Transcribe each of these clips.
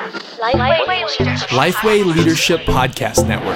Lifeway Leadership Podcast Network.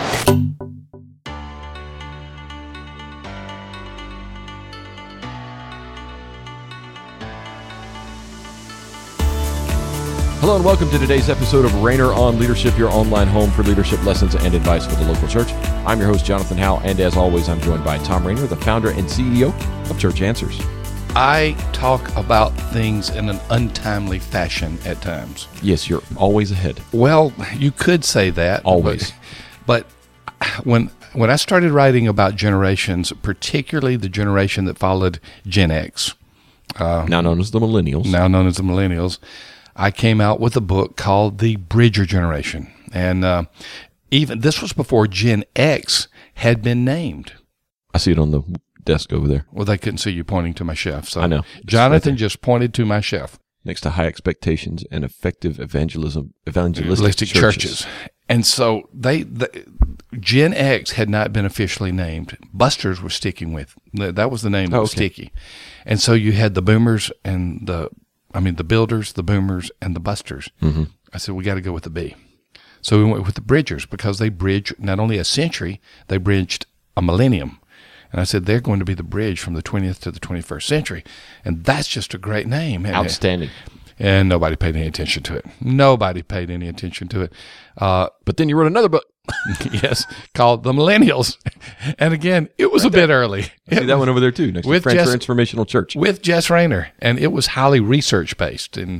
Hello and welcome to today's episode of Rainer on Leadership, your online home for leadership lessons and advice for the local church. I'm your host, Jonathan Howell, and as always, I'm joined by Tom Rainer, the founder and CEO of Church Answers. I talk about things in an untimely fashion at times. Yes, you're always ahead. Well, you could say that. Always. But when I started writing about generations, particularly the generation that followed Gen X, now known as the Millennials, I came out with a book called The Bridger Generation. And even this was before Gen X had been named. I see it on the desk over there. Well, they couldn't see you pointing to my chef. So I know. Jonathan just pointed to my chef. Next to high expectations and effective evangelistic churches. And so Gen X had not been officially named. Busters were sticking with. That was the name that was sticky. And so you had the boomers and the builders, the boomers, and the busters. Mm-hmm. I said, we got to go with the B. So we went with the bridgers because they bridge not only a century, they bridged a millennium. And I said, they're going to be the bridge from the 20th to the 21st century. And that's just a great name. Outstanding. And nobody paid any attention to it. But then you wrote another book. Yes, called The Millennials. And again, it was a bit early. I see that one over there too, next to French Transformational Church. With Jess Rainer. And it was highly research-based. And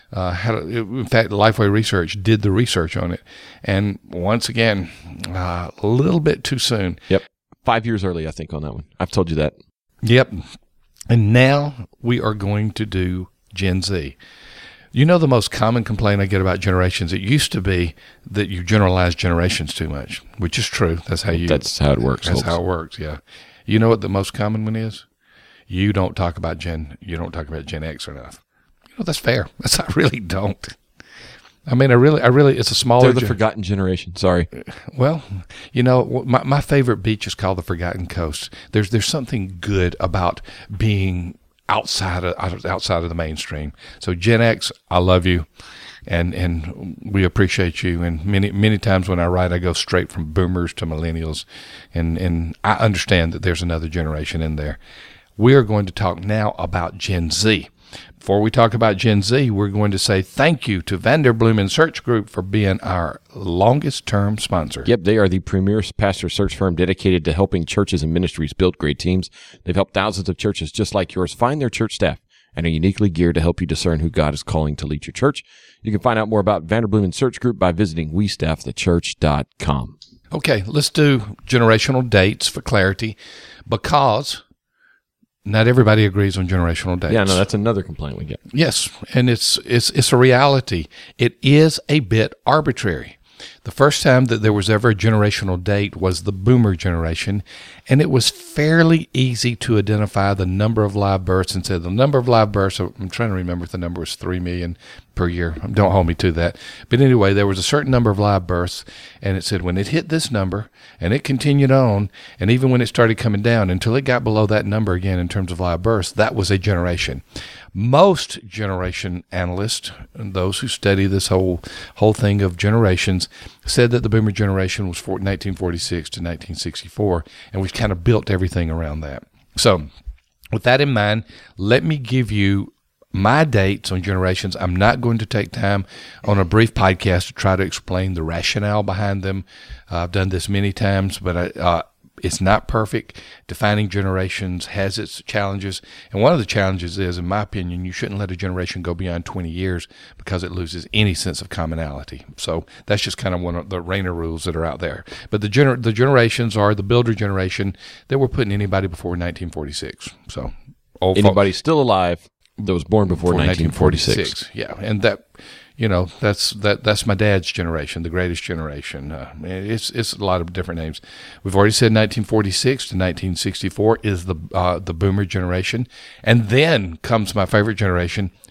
in fact, Lifeway Research did the research on it. And once again, a little bit too soon. Yep. 5 years early, I think, on that one. I've told you that. Yep. And now we are going to do Gen Z. You know the most common complaint I get about generations? It used to be that you generalize generations too much, which is true. That's how it works. That's how it works, yeah. You know what the most common one is? You don't talk about Gen X enough. You know, that's fair. I really don't. I really, it's a smaller... They're the forgotten generation. Sorry. Well, you know, my favorite beach is called the Forgotten Coast. There's something good about being outside of the mainstream. So Gen X, I love you, and we appreciate you. And many times when I write, I go straight from boomers to millennials, and I understand that there's another generation in there. We are going to talk now about Gen Z. Before we talk about Gen Z, we're going to say thank you to Vanderbloemen Search Group for being our longest-term sponsor. Yep, they are the premier pastor search firm dedicated to helping churches and ministries build great teams. They've helped thousands of churches just like yours find their church staff and are uniquely geared to help you discern who God is calling to lead your church. You can find out more about Vanderbloemen Search Group by visiting westaffthechurch.com. Okay, let's do generational dates for clarity, because not everybody agrees on generational dates. Yeah, no, that's another complaint we get. Yes, and it's a reality. It is a bit arbitrary. The first time that there was ever a generational date was the boomer generation, and it was fairly easy to identify the number of live births and say the number of live births, I'm trying to remember if the number was 3 million per year. Don't hold me to that. But anyway, there was a certain number of live births, and it said when it hit this number, and it continued on, and even when it started coming down, until it got below that number again in terms of live births, that was a generation. Most generation analysts, and those who study this whole thing of generations, said that the boomer generation was 1946 to 1964, and we've kind of built everything around that. So with that in mind, let me give you my dates on generations. I'm not going to take time on a brief podcast to try to explain the rationale behind them. I've done this many times, but it's not perfect. Defining generations has its challenges. And one of the challenges is, in my opinion, you shouldn't let a generation go beyond 20 years because it loses any sense of commonality. So that's just kind of one of the Rainer rules that are out there. But the generations are the builder generation that we're putting anybody before 1946. So anybody still alive that was born before 1946. Yeah, and that... You know, that's my dad's generation, the greatest generation. It's a lot of different names. We've already said 1946 to 1964 is the boomer generation, and then comes my favorite generation,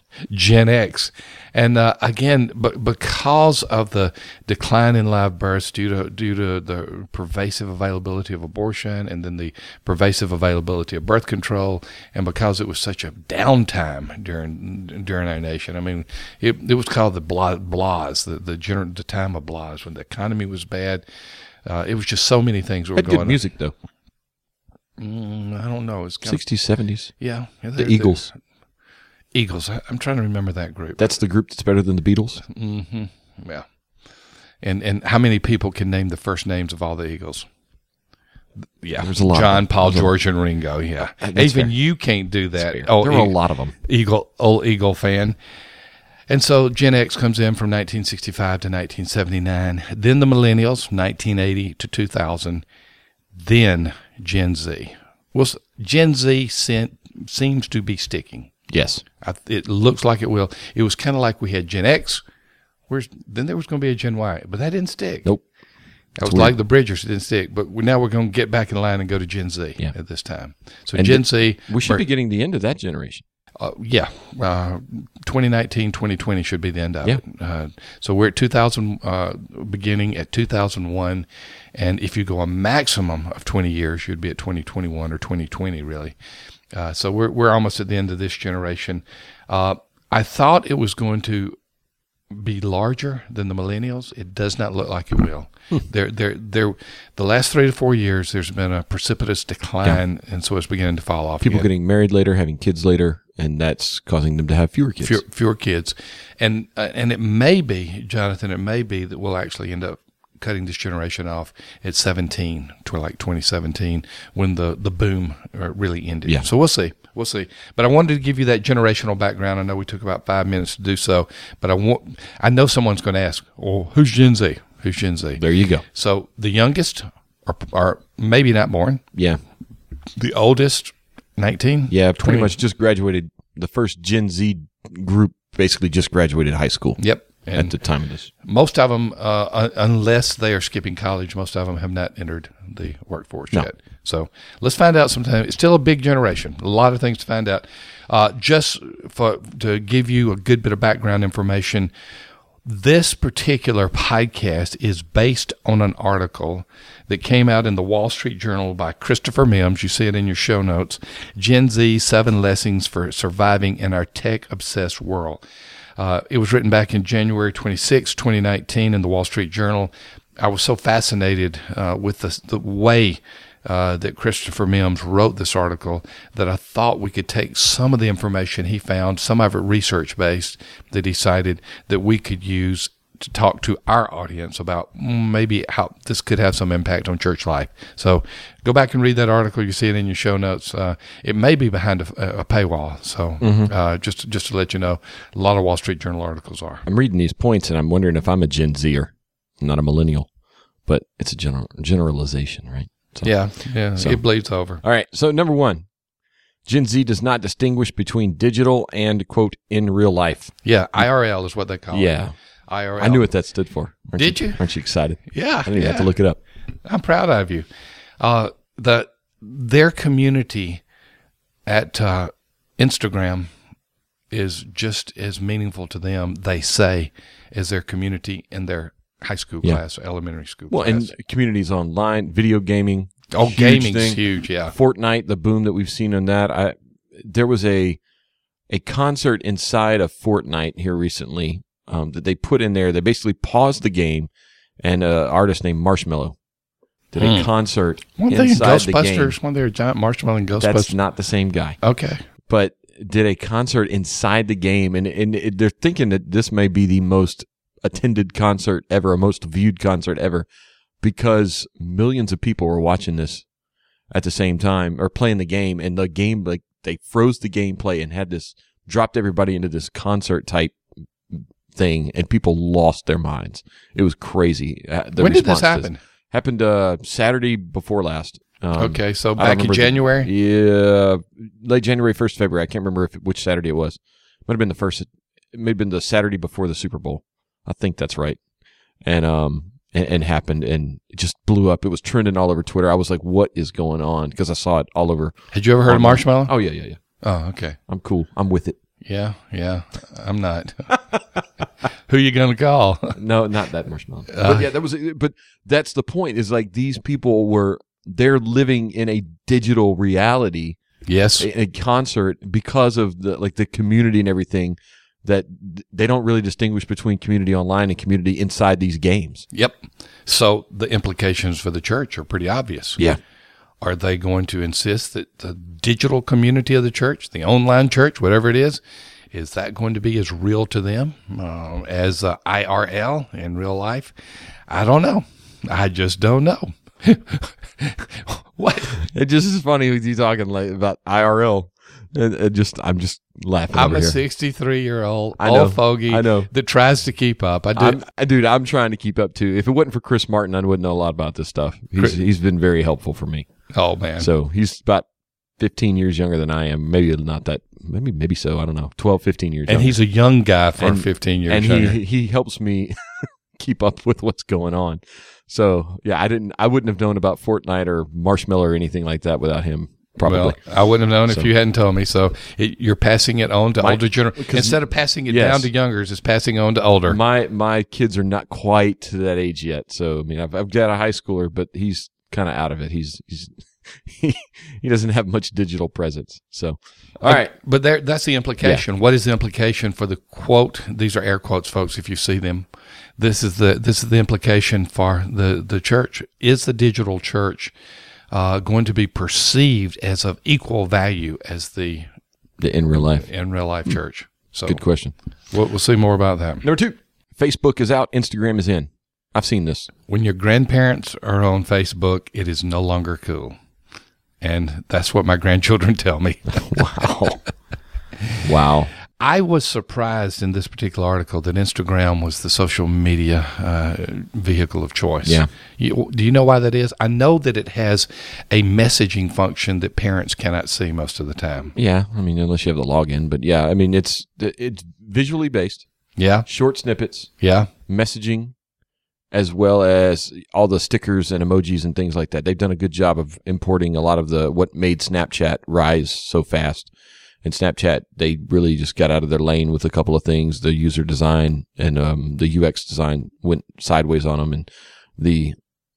Gen X. And again, but because of the decline in live births due to the pervasive availability of abortion and then the pervasive availability of birth control, and because it was such a downtime during our nation. I mean, it was called the blahs, the time of blahs, when the economy was bad. It was just so many things were Had going good on. music though. I don't know. It's kind 60s, 70s. yeah, The Eagles. Eagles. I'm trying to remember that group. That's the group that's better than the Beatles. Yeah. And how many people can name the first names of all the Eagles? Yeah, There's a lot of John, them. Paul, George, and Ringo. Yeah, That's even fair. you can't do that. There were a lot of them. Old Eagle fan. And so Gen X comes in from 1965 to 1979. Then the Millennials, 1980 to 2000. Then Gen Z. Well, Gen Z seems to be sticking. Yes. It looks like it will. It was kind of like we had Gen X. Then there was going to be a Gen Y, but that didn't stick. Nope. That was like the Bridgers. It didn't stick. But now we're going to get back in line and go to Gen Z at this time. So And Gen Z. We should be getting the end of that generation. 2019, 2020 should be the end of Yeah. it. So we're at 2000, beginning at 2001. And if you go a maximum of 20 years, you'd be at 2021 or 2020, really. So we're almost at the end of this generation. I thought it was going to be larger than the millennials. It does not look like it will. The last 3 to 4 years, there's been a precipitous decline, and so it's beginning to fall off. People again. getting married later, having kids later, and that's causing them to have fewer kids. Fewer kids, and it may be, Jonathan, it may be that we'll actually end up cutting this generation off at 17 to like 2017 when the boom really ended. Yeah. So we'll see. But I wanted to give you that generational background. I know we took about 5 minutes to do so, but I know someone's going to ask, well, who's Gen Z? Who's Gen Z? There you go. So the youngest are maybe not born. Yeah. The oldest, 19. Yeah, 20. pretty much just graduated. The first Gen Z group basically just graduated high school. Yep. At the time of this. Most of them, unless they are skipping college, most of them have not entered the workforce yet. So let's find out sometime. It's still a big generation. A lot of things to find out. Just to give you a good bit of background information, this particular podcast is based on an article that came out in the Wall Street Journal by Christopher Mims. You see it in your show notes. Gen Z, 7 Lessons for Surviving in Our Tech-Obsessed World. It was written back in January 26, 2019 in the Wall Street Journal. I was so fascinated with the way that Christopher Mims wrote this article that I thought we could take some of the information he found, some of it research-based, that he cited that we could use to talk to our audience about maybe how this could have some impact on church life. So go back and read that article. You see it in your show notes. It may be behind a paywall. So just to let you know, a lot of Wall Street Journal articles are. I'm reading these points, and I'm wondering if I'm a Gen Zer. I'm not a millennial, but it's a generalization, right? So, Yeah, So- it bleeds over. All right. So number 1, Gen Z does not distinguish between digital and, quote, in real life. Yeah, IRL is what they call it. Yeah. IRL. I knew what that stood for. Did you? Aren't you excited? Yeah. I didn't even have to look it up. I'm proud of you. Their community at Instagram is just as meaningful to them, they say, as their community in their high school class, elementary school Well, class. and communities online, video gaming. huge Gaming's thing. huge, yeah. Fortnite, the boom that we've seen on that. There was a concert inside of Fortnite here recently that they put in there. They basically paused the game, and an artist named Marshmello did a concert One thing in inside the game. Ghostbusters, one there, giant marshmallow in Ghostbusters. That's not the same guy, Okay. but did a concert inside the game, and they're thinking that this may be the most attended concert ever, a most viewed concert ever, because millions of people were watching this at the same time or playing the game, and the game, like, they froze the gameplay and had this, dropped everybody into this concert type thing, and people lost their minds. It was crazy. When did this happen? Happened Saturday before last. Okay, so I don't back in remember January? Yeah, late January, 1st February. I can't remember which Saturday it was. Might have been the first. It may have been the Saturday before the Super Bowl. I think that's right. And happened, and it just blew up. It was trending all over Twitter. I was like, "What is going on?" Because I saw it all over. Had you ever heard of Marshmallow? Oh yeah. Oh, okay. I'm cool. I'm with it. Yeah. I'm not. Who you going to call? No, not that marshmallow. But yeah, but that's the point, is like these people they're living in a digital reality. Yes. A concert, because of the community and everything, that they don't really distinguish between community online and community inside these games. Yep. So the implications for the church are pretty obvious. Yeah. Are they going to insist that the digital community of the church, the online church, whatever it is that going to be as real to them as IRL in real life? I don't know. I just don't know. What? It just is funny with you talking about IRL. I'm just laughing. I'm over a here. 63-year-old I know, old fogey I know. that tries to keep up. I'm trying to keep up too. If it wasn't for Chris Martin, I wouldn't know a lot about this stuff. He's been very helpful for me. Oh man. So he's about 15 years younger than I am. Maybe not that. Maybe so. I don't know. 12, 15 years. And younger. he's a young guy for 15 years. And younger. he helps me keep up with what's going on. So yeah, I wouldn't have known about Fortnite or Marshmallow or anything like that without him. Probably. Well, I wouldn't have known if you hadn't told me. So you're passing it on to older generations. Instead of passing it down to youngers, it's passing on to older. My kids are not quite to that age yet. So I mean, I've got a high schooler, but he's kind of out of it. He doesn't have much digital presence. So, all right. But that's the implication. Yeah. What is the implication for the quote? These are air quotes, folks, if you see them. This is the implication for the church. Is the digital church going to be perceived as of equal value as the in real life church? So good question. We'll see more about that. Number 2, Facebook is out. Instagram is in. I've seen this. When your grandparents are on Facebook, it is no longer cool. And that's what my grandchildren tell me. Wow. I was surprised in this particular article that Instagram was the social media vehicle of choice. Yeah. Do you know why that is? I know that it has a messaging function that parents cannot see most of the time. Yeah. I mean, unless you have the login. But yeah, I mean, it's visually based. Yeah. Short snippets. Yeah. Messaging, as well as all the stickers and emojis and things like that. They've done a good job of importing a lot of what made Snapchat rise so fast. And Snapchat, they really just got out of their lane with a couple of things. The user design and the UX design went sideways on them, and the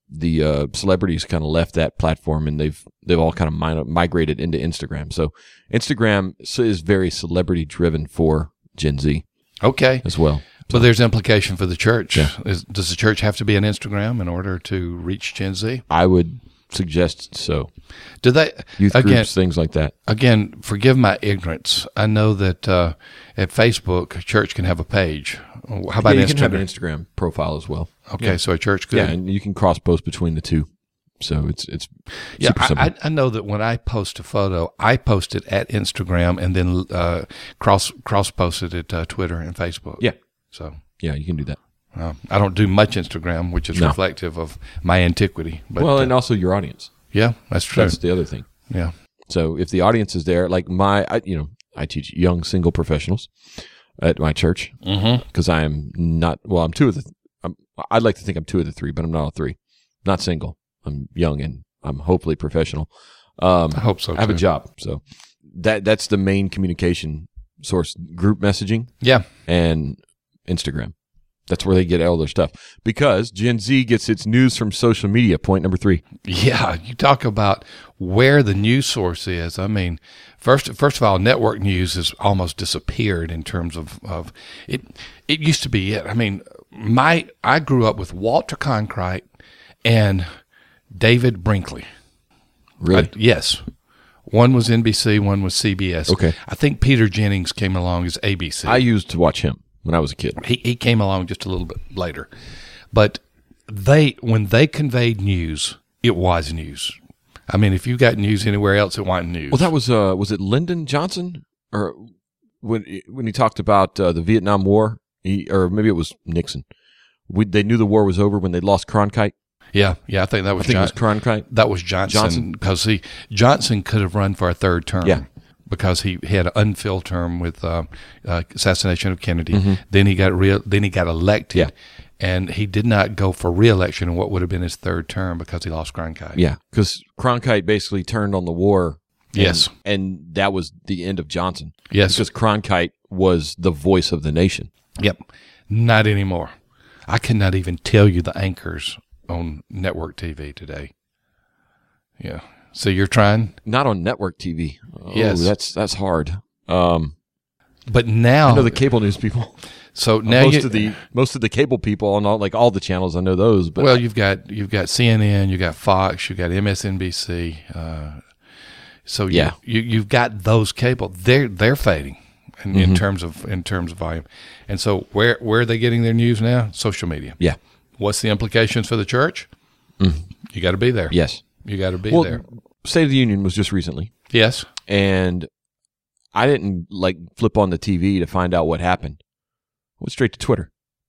celebrities kind of left that platform, and they've all kind of migrated into Instagram. So Instagram is very celebrity driven for Gen Z. Okay, as well. But there's implication for the church. Yeah. Does the church have to be on Instagram in order to reach Gen Z? I would suggest so. Do they youth groups, things like that? Again, forgive my ignorance. I know that at Facebook, a church can have a page. How about you Instagram? can have an Instagram profile as well. Okay, so a church could. Yeah, and you can cross post between the two. So it's super simple. I know that when I post a photo, I post it at Instagram and then cross post it at Twitter and Facebook. Yeah. So yeah, you can do that. I don't do much Instagram, which is reflective of my antiquity. But, and also your audience. Yeah, that's true. That's the other thing. Yeah. So if the audience is there, like I teach young single professionals at my church because I am not. Well, I'm two of the. I'd like to think I'm two of the three, but I'm not all three. Not single. I'm young and I'm hopefully professional. I hope so. I have a job, so that's the main communication source: group messaging. Yeah, and Instagram. That's where they get all their stuff, because Gen Z gets its news from social media. Point number 3. Yeah, you talk about where the news source is. I mean, first of all, network news has almost disappeared in terms of it. It used to be it. I mean, I grew up with Walter Cronkite and David Brinkley. Really? Yes. One was NBC, one was CBS. Okay. I think Peter Jennings came along as ABC. I used to watch him when I was a kid. He came along just a little bit later. But when they conveyed news, it was news. I mean, if you got news anywhere else, it wasn't news. Well, that was it Lyndon Johnson? Or when he talked about the Vietnam War, or maybe it was Nixon. They knew the war was over when they lost Cronkite. Yeah, I think that was it was Cronkite. That was Johnson. Because Johnson could have run for a third term. Yeah. Because he had an unfilled term with assassination of Kennedy. Mm-hmm. Then he got elected. Yeah. And he did not go for re-election in what would have been his third term because he lost Cronkite. Yeah, because Cronkite basically turned on the war Yes. And that was the end of Johnson. Yes. Because Cronkite was the voice of the nation. Yep. Not anymore. I cannot even tell you the anchors on network TV today. Yeah. So you're trying? Not on network TV. Oh, Yes. That's hard. But now I know the cable news people. So now most of the cable people on all the channels, I know those. But well, you've got CNN, you've got Fox, you've got MSNBC. So Yeah. you've got those cable. They're fading in terms of volume. And so where are they getting their news now? Social media. yeah, What's the implications for the church? You got to be there. yes. You got to be Well, there. State of the Union was just recently, Yes. and I didn't flip on the TV to find out what happened. I went straight to Twitter.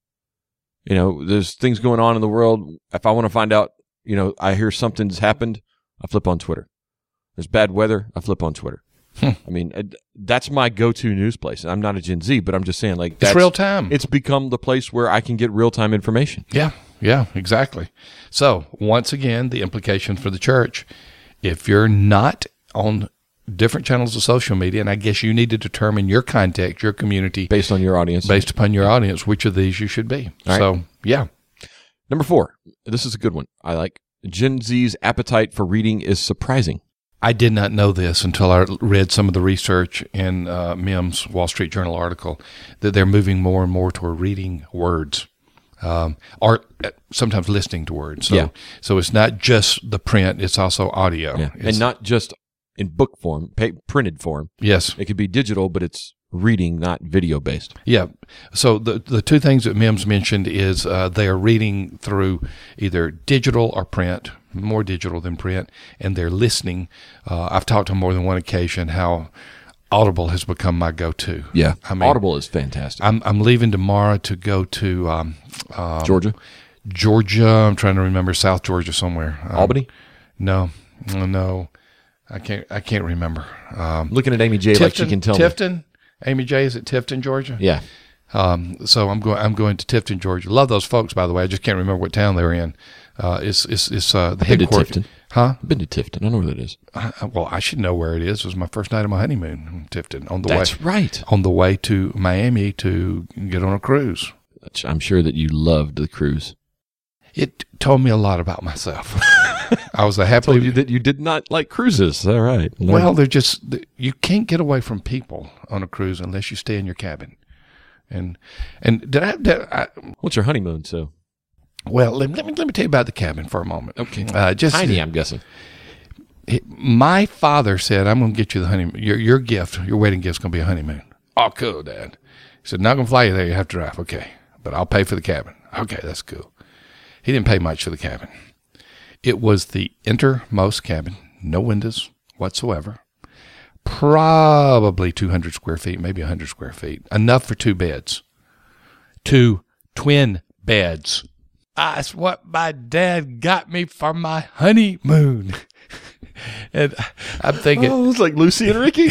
There's things going on in the world. If I want to find out, I hear something's happened, I flip on Twitter. There's bad weather, I flip on Twitter. I mean, that's my go-to news place. I'm not a Gen Z, but I'm just saying, It's real time. It's become the place where I can get real-time information. Yeah, exactly. So once again, the implications for the church, if you're not on different channels of social media, and I guess you need to determine your context, your community, Based on your audience. based upon your audience, which of these you should be. All right. So, yeah. Number 4. This is a good one. I like Gen Z's appetite for reading is surprising. I did not know this until I read some of the research in Mims' Wall Street Journal article that they're moving more and more toward reading words, or sometimes listening to words. So, Yeah. so it's not just the print; it's also audio. Yeah. And not just in book form, printed form. Yes, It could be digital, but it's reading, not video based. yeah. So the two things that Mims mentioned is they are reading through either digital or print, more digital than print, and they're listening. I've talked on more than one occasion how Audible has become my go-to. Yeah. I mean, Audible is fantastic. I'm leaving tomorrow to go to Georgia? I'm trying to remember South Georgia somewhere. Albany? No. I can't remember. Looking at Amy J like she can tell me. Tifton. Amy J is at Tifton, Georgia. Yeah. So I'm going to Tifton, Georgia. Love those folks, by the way. I just can't remember what town they were in. It's the Been to headquarters. Tifton. Huh? Been to Tifton. I know where that is. Well, I should know where it is. It was my first night of my honeymoon in Tifton That's right. on the way to Miami to get on a cruise. I'm sure that you loved the cruise. It told me a lot about myself. I was a happy. Told you that you did not like cruises. All right. Well, you can't get away from people on a cruise unless you stay in your cabin. And did I What's your honeymoon? So well, let me tell you about the cabin for a moment. Okay. Tiny, I'm guessing. My father said, "I'm going to get you the honeymoon. Your gift, your wedding gift's going to be a honeymoon." Oh, cool, Dad. He said, "Not going to fly you there. You have to drive." Okay, but I'll pay for the cabin. Okay, that's cool. He didn't pay much for the cabin. It was the innermost cabin, no windows whatsoever. Probably 200 square feet, maybe 100 square feet. Enough for 2 beds. 2 twin beds. That's what my dad got me for my honeymoon. And I'm thinking, Oh, it's like Lucy and Ricky.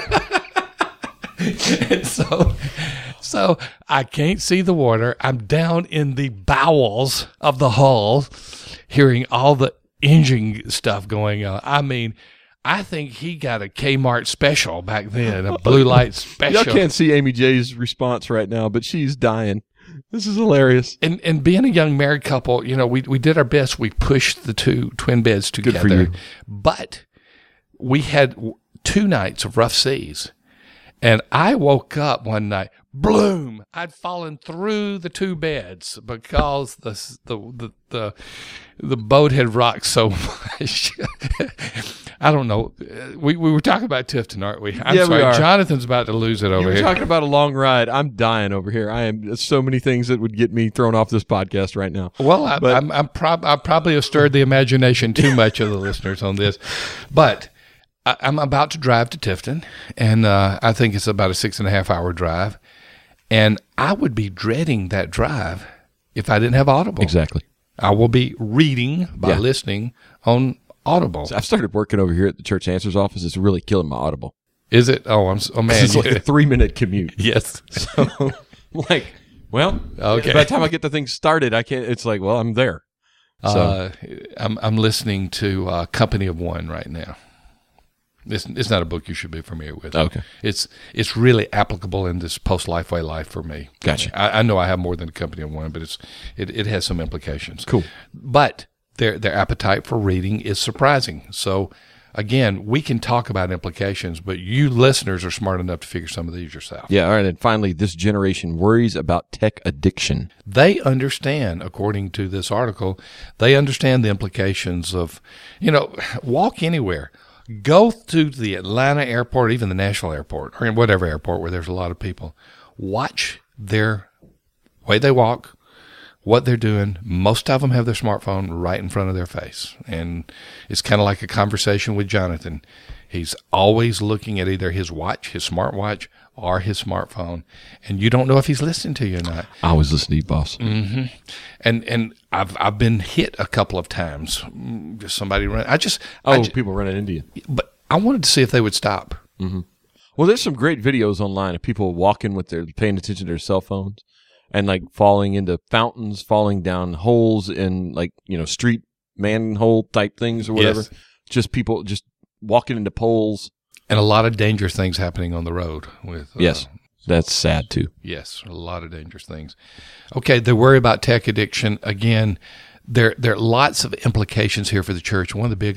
and so I can't see the water. I'm down in the bowels of the hull, hearing all the engine stuff going on. I mean, I think he got a Kmart special back then, a blue light special. Y'all can't see Amy J's response right now, but she's dying. This is hilarious. And being a young married couple, we did our best. We pushed the 2 twin beds together. for you. But we had 2 nights of rough seas. And I woke up one night, bloom! I'd fallen through the 2 beds because the boat had rocked so much. I don't know. We were talking about Tifton, aren't we? I'm Yeah, we sorry. are. Jonathan's about to lose it over You're here. talking about a long ride. I'm dying over here. There's so many things that would get me thrown off this podcast right now. Well, I probably have stirred the imagination too much of the listeners on this, but I'm about to drive to Tifton, and I think it's about a 6.5 hour drive, and I would be dreading that drive if I didn't have Audible. Exactly. I will be reading by listening on Audible. I've started working over here at the Church Answers office. It's really killing my Audible. Is it? Oh, man. It's like a 3-minute commute. Yes. So, Okay. by the time I get the thing started, I can't. It's like, well, I'm there. So I'm listening to Company of One right now. It's not a book you should be familiar with. Okay. It's really applicable in this post-Lifeway life for me. Gotcha. I know I have more than a company of one, but it has some implications. Cool. But their appetite for reading is surprising. So, again, we can talk about implications, but you listeners are smart enough to figure some of these yourself. Yeah. All right. And finally, this generation worries about tech addiction. They understand, according to this article, they understand the implications of, walk anywhere. Go to the Atlanta airport, even the Nashville airport, or in whatever airport where there's a lot of people. Watch their way they walk, what they're doing. Most of them have their smartphone right in front of their face. And it's kind of like a conversation with Jonathan. He's always looking at either his watch, his smartwatch, or his smartphone. And you don't know if he's listening to you or not. I always listen to you, boss. Mm-hmm. And I've been hit a couple of times. Just somebody run. People running into you. But I wanted to see if they would stop. Mm-hmm. Well, there's some great videos online of people walking with paying attention to their cell phones and like falling into fountains, falling down holes in street manhole type things or whatever. Yes. Just people just walking into poles. And a lot of dangerous things happening on the road with. Yes. That's sad too. Yes. A lot of dangerous things. Okay. They worry about tech addiction. Again, there are lots of implications here for the church. One of the big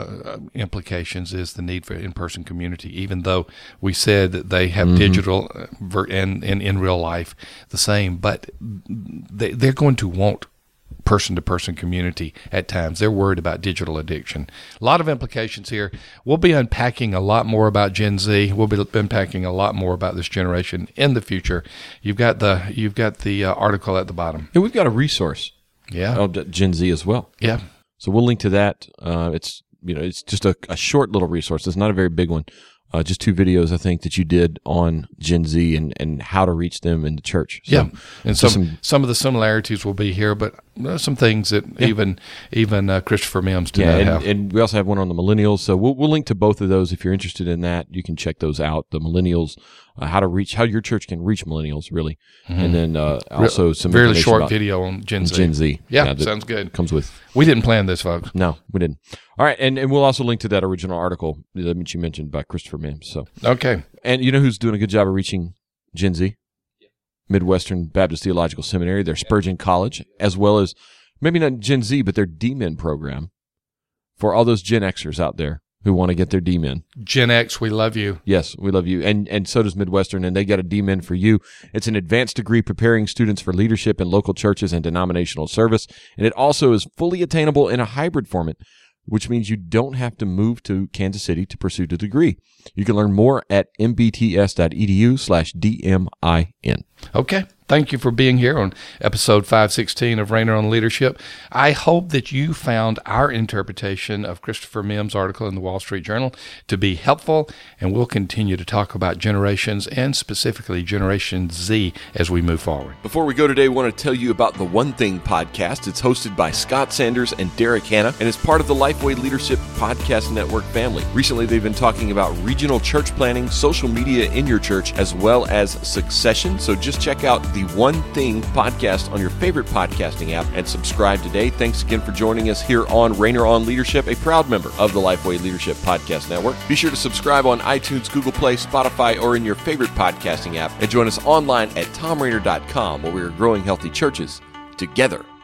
implications is the need for in-person community, even though we said that they have digital and in real life the same, but they're going to want person-to-person community at times. They're worried about digital addiction. A lot of implications here. We'll be unpacking a lot more about Gen Z. We'll be unpacking a lot more about this generation in the future. You've got the article at the bottom. And we've got a resource. Yeah. Of Gen Z as well. Yeah. So we'll link to that. It's just a short little resource. It's not a very big one. Just 2 videos, I think, that you did on Gen Z and how to reach them in the church. So, yeah. And some of the similarities will be here, but some things that even Christopher Mims did not have. And we also have one on the millennials. So we'll link to both of those if you're interested in that. You can check those out. The millennials, how your church can reach millennials, really. Mm-hmm. And then also some very short video on Gen Z. Gen Z. Yeah, sounds good. Comes with. We didn't plan this, folks. No, we didn't. All right, and we'll also link to that original article that you mentioned by Christopher Mims. So okay. And you know who's doing a good job of reaching Gen Z? Midwestern Baptist Theological Seminary, their Spurgeon College, as well as maybe not Gen Z, but their D-Min program for all those Gen Xers out there who want to get their D-Min. Gen X, we love you. Yes, we love you. And so does Midwestern, and they got a D-Min for you. It's an advanced degree preparing students for leadership in local churches and denominational service, and it also is fully attainable in a hybrid format, which means you don't have to move to Kansas City to pursue the degree. You can learn more at mbts.edu/DMIN. Okay. Thank you for being here on episode 516 of Rainer on Leadership. I hope that you found our interpretation of Christopher Mims' article in the Wall Street Journal to be helpful, and we'll continue to talk about generations and specifically Generation Z as we move forward. Before we go today, I want to tell you about the One Thing podcast. It's hosted by Scott Sanders and Derek Hanna, and is part of the Lifeway Leadership Podcast Network family. Recently, they've been talking about regional church planning, social media in your church, as well as succession. So just check out the One Thing podcast on your favorite podcasting app and subscribe today. Thanks again for joining us here on Rainer on Leadership, a proud member of the Lifeway Leadership Podcast Network. Be sure to subscribe on iTunes, Google Play, Spotify, or in your favorite podcasting app, and join us online at tomrainer.com, where we are growing healthy churches together.